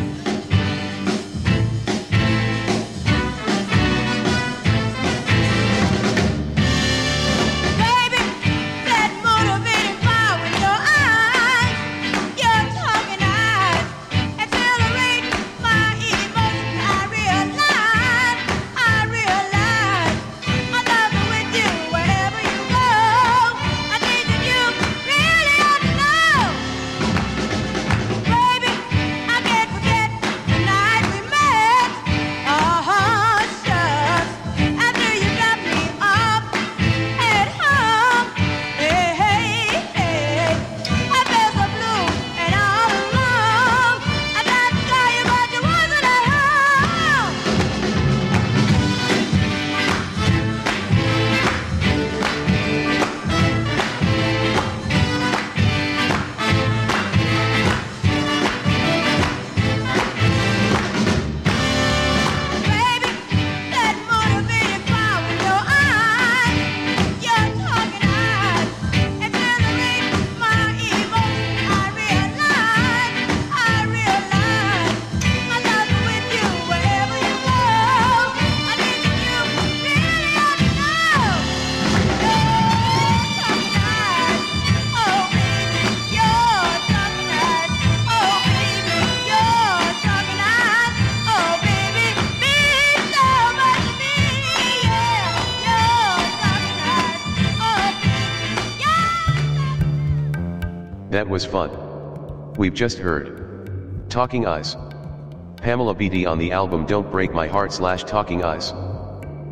That was fun. We've just heard Talking Eyes. Pamela Beattie on the album Don't Break My Heart slash Talking Eyes.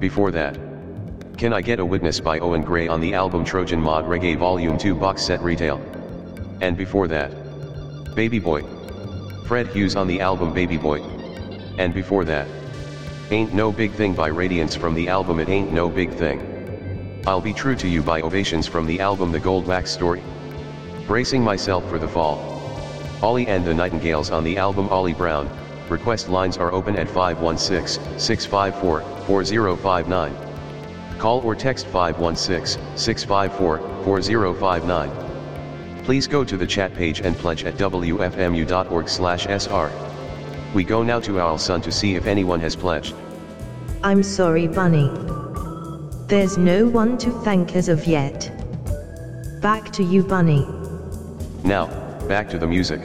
Before that, Can I Get a Witness by Owen Gray on the album Trojan Mod Reggae Volume two box set retail. And before that, Baby Boy, Fred Hughes on the album Baby Boy. And before that, Ain't No Big Thing by Radiance from the album It Ain't No Big Thing. I'll Be True to You by Ovations from the album The Goldback Story. Bracing Myself for the Fall, Ollie and the Nightingales on the album Ollie Brown. Request lines are open at five one six, six five four, four zero five nine. Call or text five one six, six five four, four zero five nine. Please go to the chat page and pledge at w f m u dot org slash s r. We go now to Owl Sun to see if anyone has pledged. I'm sorry, Bunny. There's no one to thank as of yet. Back to you, Bunny. Now, back to the music.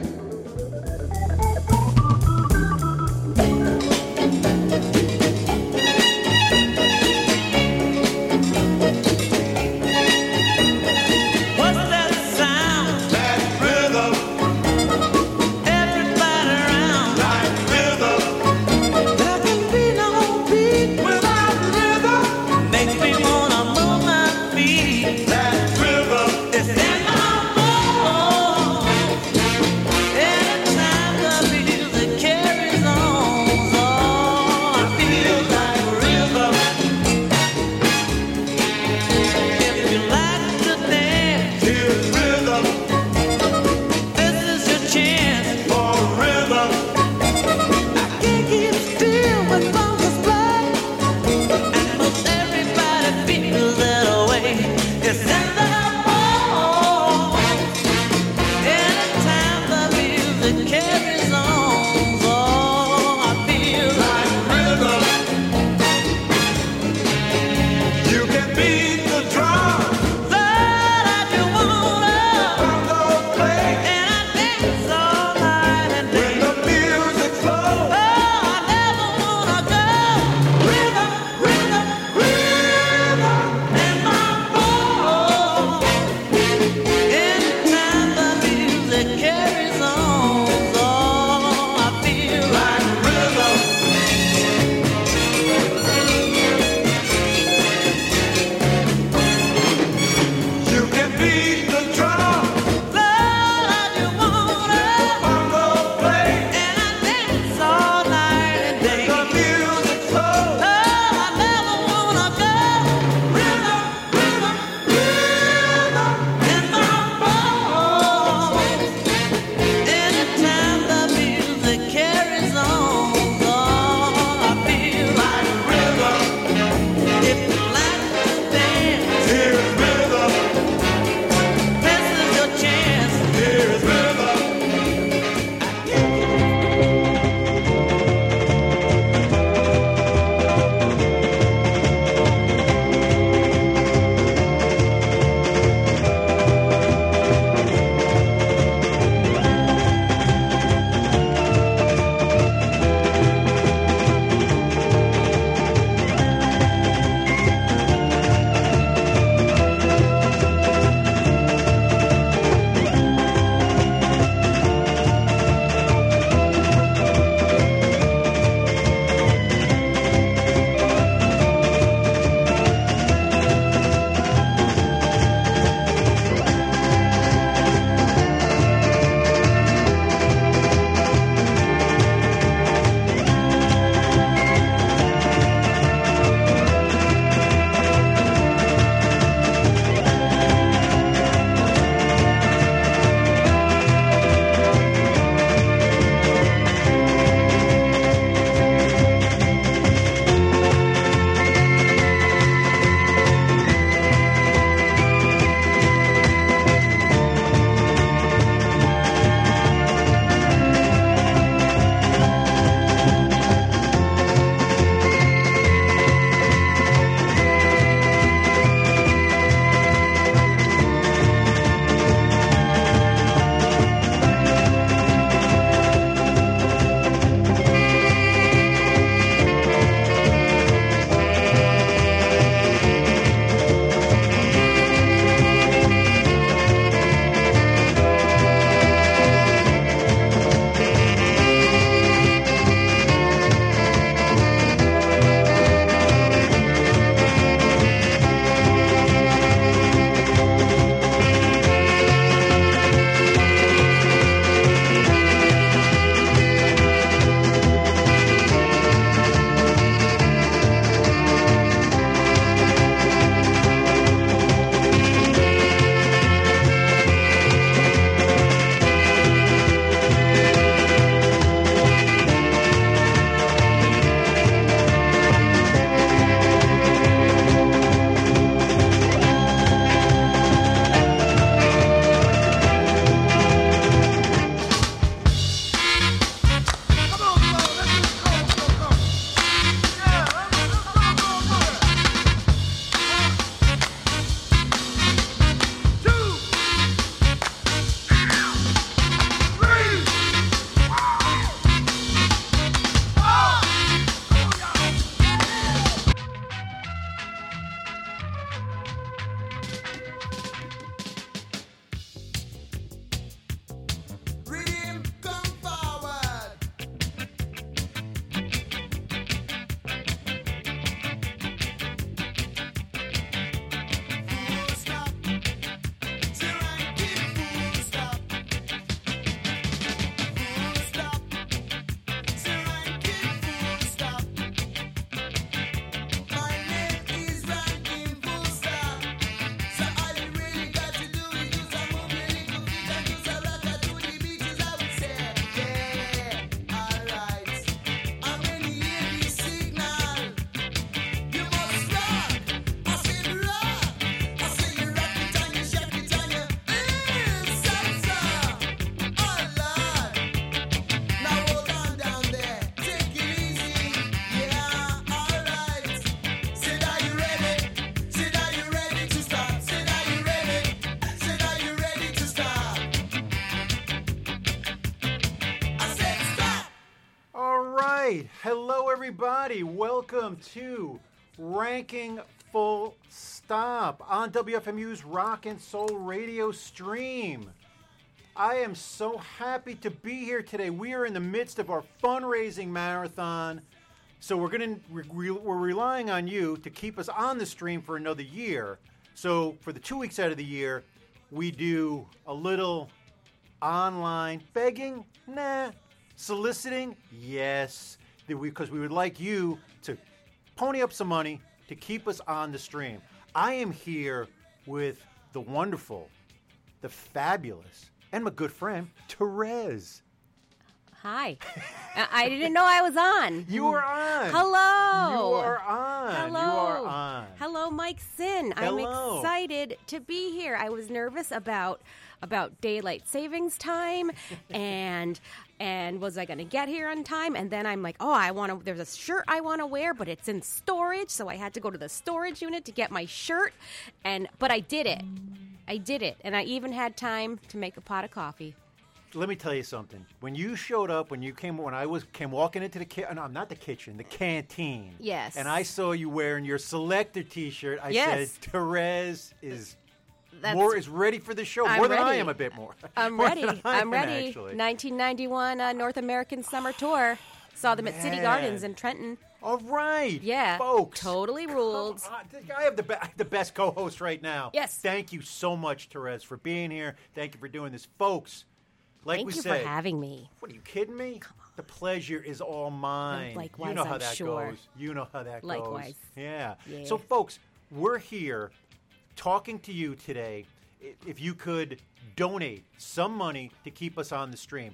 That rhythm is in my bones. right. Hello, everybody. Welcome to Ranking Full Stop on W F M U's Rock and Soul radio stream. I am so happy to be here today. We are in the midst of our fundraising marathon. So we're going to we're relying on you to keep us on the stream for another year. So for the two weeks out of the year, we do a little online begging, nah, soliciting, yes, because we would like you to pony up some money to keep us on the stream. I am here with the wonderful, the fabulous, and my good friend, Therese. Hi. I didn't know I was on. You are on. Hello. You are on. Hello. You are on. Hello, Mike Sin. Hello. I'm excited to be here. I was nervous about about daylight savings time and and was I going to get here on time? And then I'm like, oh, I want to. There's a shirt I want to wear, but it's in storage, so I had to go to the storage unit to get my shirt. And but I did it. I did it, and I even had time to make a pot of coffee. Let me tell you something. When you showed up, when you came, when I was came walking into the kitchen, no, not the kitchen, the canteen. Yes. And I saw you wearing your Selector T-shirt. I Yes. said, Therese is That's- more is ready for the show, I'm more than I ready. am a bit more. I'm More ready. than I I'm am, ready. actually. nineteen ninety-one uh, North American Summer Tour. Saw them at City Man. Gardens in Trenton. All right, Yeah, folks. totally ruled. I have the be- the best co-host right now. Yes. Thank you so much, Therese, for being here. Thank you for doing this, folks. Like Thank we you said, for having me. What are you kidding me? The pleasure is all mine. Likewise, you know how I'm that sure. goes. You know how that Likewise. goes. Yeah. Yeah. So, folks, we're here talking to you today. I- If you could donate some money to keep us on the stream,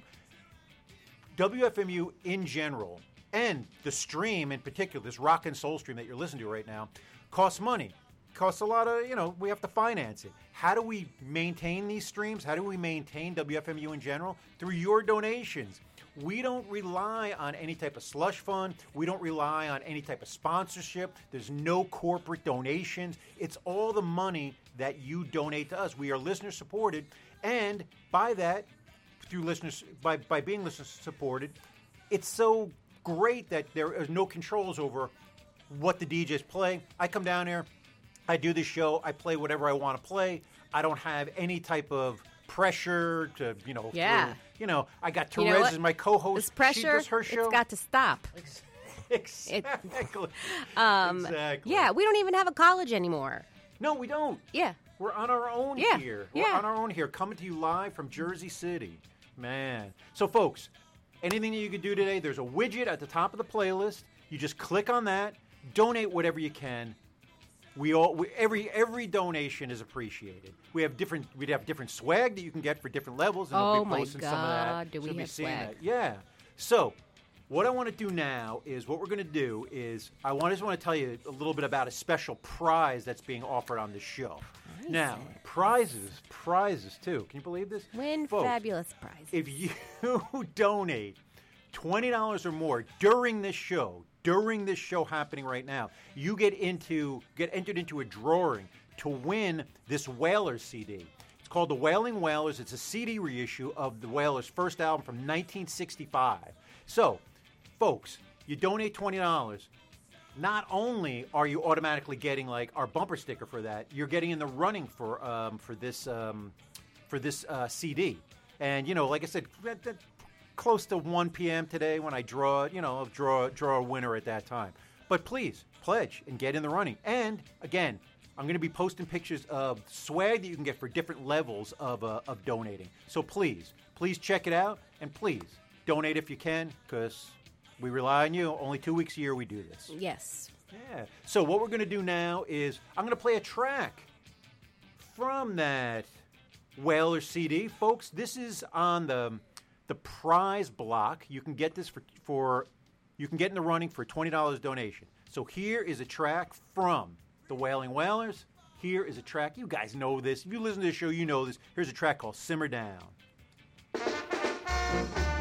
W F M U in general and the stream in particular, this rock and soul stream that you're listening to right now, costs money. Costs a lot of, you know, we have to finance it. How do we maintain these streams? How do we maintain W F M U in general? Through your donations. We don't rely on any type of slush fund. We don't rely on any type of sponsorship. There's no corporate donations. It's all the money that you donate to us. We are listener supported, and by that, through listeners, by, by being listener supported, it's so great that there is no controls over what the D Js play. I come down here, I do this show, I play whatever I want to play. I don't have any type of pressure to, you know, Yeah. through- you know, I got You know Therese what? as my co-host. This pressure, She does her show. it's got to stop. Exactly. Um, exactly. Yeah, we don't even have a college anymore. No, we don't. Yeah. We're on our own Yeah, here. We're yeah. on our own here, coming to you live from Jersey City. Man. So, folks, anything that you can do today, there's a widget at the top of the playlist. You just click on that, donate whatever you can. We all we, every every donation is appreciated. We have different we have different swag that you can get for different levels, and Oh we'll be my posting some of that. God, do we So you'll be have seeing swag. that. Yeah. So, what I want to do now is what we're going to do is I want, just want to tell you a little bit about a special prize that's being offered on the show. Now, prizes, prizes too. Can you believe this? Win Folks, fabulous prizes. if you donate twenty dollars or more during this show, during this show happening right now, you get into get entered into a drawing to win this Wailers C D. It's called The Wailing Wailers. It's a C D reissue of the Wailers' first album from nineteen sixty-five. So, folks, you donate twenty dollars. Not only are you automatically getting like our bumper sticker for that, you're getting in the running for um, for this um, for this uh, C D. And you know, like I said, that, that, close to one p.m. today when I draw, you know, draw draw a winner at that time. But please pledge and get in the running. And again, I'm going to be posting pictures of swag that you can get for different levels of uh, of donating. So please, please check it out, and please donate if you can, because we rely on you. Only two weeks a year we do this. Yes. Yeah. So what we're going to do now is I'm going to play a track from that Whaler C D. Folks, this is on the the prize block. You can get this for, for you can get in the running for twenty dollars donation. So here is a track from the Wailing Wailers. Here is a track. You guys know this. If you listen to the show, you know this. Here's a track called Simmer Down.